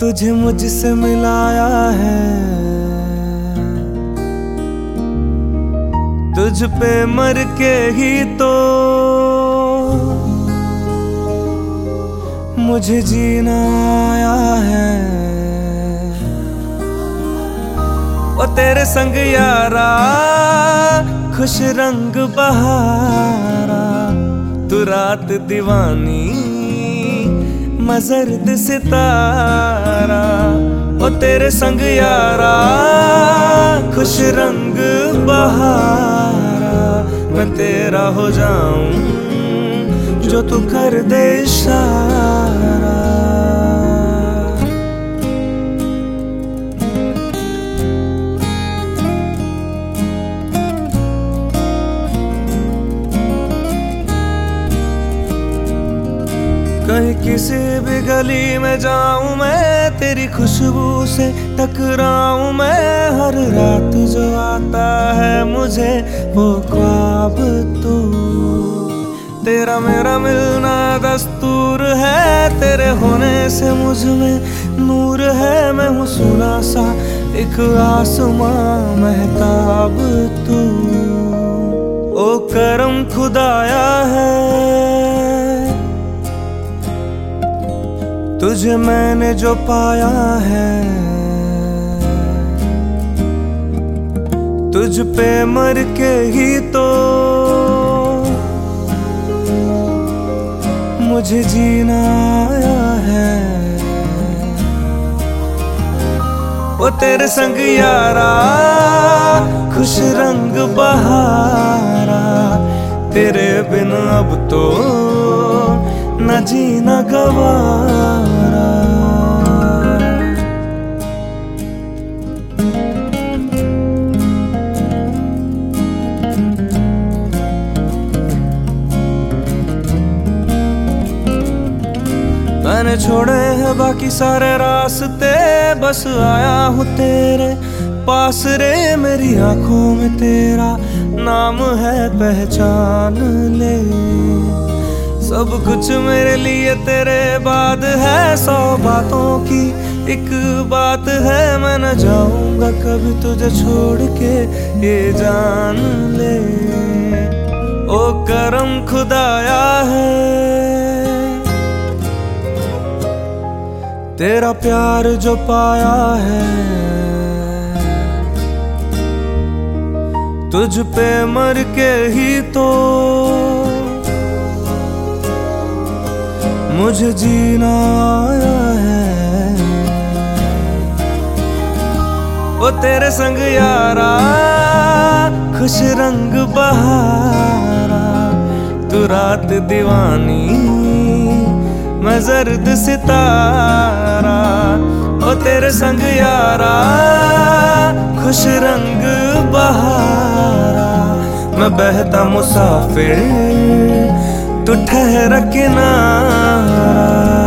तुझे मुझसे मिलाया है, तुझ पे मर के ही तो मुझे जीना आया है। ओ तेरे संग यारा खुश रंग बहारा, तू रात दीवानी मैं जर्द सितारा। ओ तेरे संग यारा खुश रंग बहारा, मैं तेरा हो जाऊं जो तू कर दे इशारा। कहीं किसी भी गली में जाऊं मैं, तेरी खुशबू से टकराऊं मैं। हर रात जो आता है मुझे वो ख्वाब तू, तेरा मेरा मिलना दस्तूर है। तेरे होने से मुझ में नूर है, मैं हूँ सुना सा एक आसमां महताब तू। ओ करम खुदाया है तुझे मैंने जो पाया है, तुझ पे मर के ही तो मुझे जीना आया है। ओ तेरे संग यारा खुश रंग बहारा, तेरे बिन अब तो न जीना गवारा। मैंने छोड़े हैं बाकी सारे रास्ते, बस आया हूँ तेरे पास रे। मेरी आंखों में तेरा नाम है पहचान ले, सब कुछ मेरे लिए तेरे बाद है। 100 बातों की एक बात है, मैं न जाऊंगा कभी तुझे छोड़ के ये जान ले। ओ करम खुदाया है तेरा प्यार जो पाया है, तुझ पे मर के ही तो मुझे जीना आया है। ओ तेरे संग यारा खुश रंग बहारा, तू रात दीवानी मैं जर्द सितारा। ओ तेरे संग यारा खुश रंग बहारा, मैं बहता मुसाफिर तू ठहर किनारा।